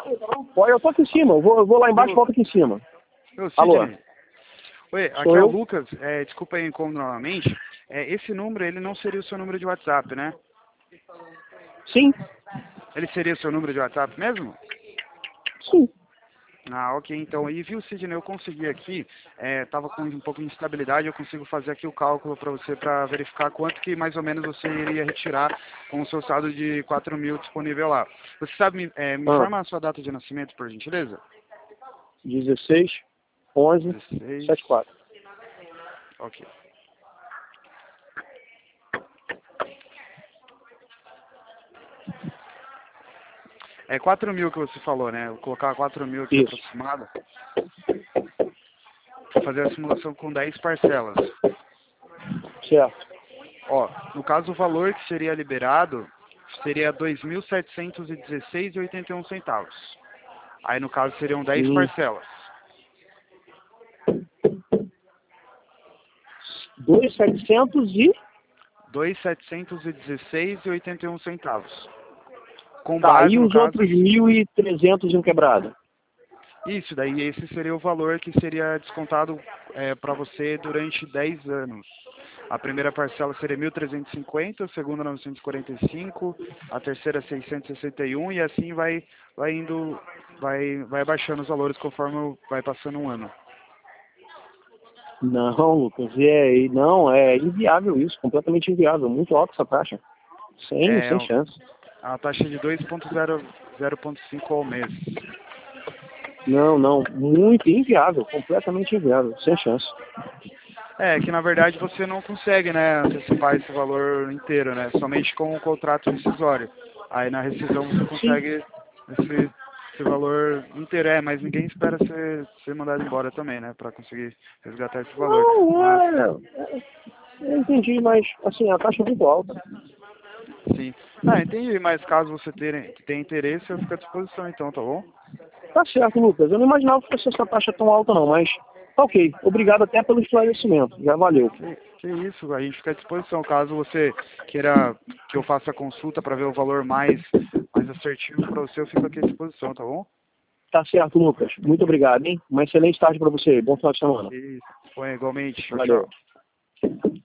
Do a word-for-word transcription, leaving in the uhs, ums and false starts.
Pode, eu tô aqui em cima. Eu vou, eu vou lá embaixo e volto aqui em cima. Meu, Alô? Sidney. Oi, aqui Sou é o eu? Lucas. É, desculpa aí o incômodo novamente. É, esse número, ele não seria o seu número de WhatsApp, né? Sim. Ele seria o seu número de WhatsApp mesmo? Sim. Ah, ok. Então, e viu, Sidney, eu consegui aqui, é, tava com um pouco de instabilidade, eu consigo fazer aqui o cálculo para você, para verificar quanto que mais ou menos você iria retirar com o seu saldo de quatro mil disponível lá. Você sabe, me, é, me Ah, informa a sua data de nascimento, por gentileza? dezesseis, onze, dezesseis. setenta e quatro. Ok. É quatro mil que você falou, né? Vou colocar quatro mil aqui Isso. aproximado. Vou fazer a simulação com dez parcelas. Certo. Ó, no caso o valor que seria liberado seria dois mil setecentos e dezesseis reais e oitenta e um centavos. Aí no caso seriam dez Hum. parcelas. dois mil setecentos e... dois mil setecentos e dezesseis reais e oitenta e um centavos. Com Tá, base e no os caso. outros mil e trezentos em quebrada? Isso, daí esse seria o valor que seria descontado é, para você durante dez anos. A primeira parcela seria mil trezentos e cinquenta, a segunda novecentos e quarenta e cinco, a terceira seiscentos e sessenta e um e assim vai, vai indo, vai, vai abaixando os valores conforme vai passando um ano. Não, Lucas, é, não, é inviável isso, completamente inviável, muito alta essa taxa. Sem, É sem chance. a taxa de dois vírgula zero zero cinco ao mês. Não, não, muito inviável, completamente inviável, sem chance. É, que na verdade você não consegue, né, antecipar esse valor inteiro, né, somente com o contrato rescisório. Aí na rescisão você Sim. consegue esse, esse valor inteiro, é, mas ninguém espera ser, ser mandado embora também, né, para conseguir resgatar esse valor. Não, Mas, é, é, eu entendi, mas assim, a taxa é muito alta. sim. Ah, entendi, mas caso você tenha, tenha interesse, eu fico à disposição então, tá bom? Tá certo, Lucas, eu não imaginava que fosse essa taxa tão alta não, mas tá ok. Obrigado até pelo esclarecimento, já valeu. Que, que isso, a gente fica à disposição. Caso você queira que eu faça a consulta para ver o valor mais, mais assertivo para você, eu fico aqui à disposição, tá bom? Tá certo, Lucas. Muito obrigado, hein? Uma excelente tarde para você. Bom final de semana. Isso. Foi igualmente. Tchau, Valeu. tchau.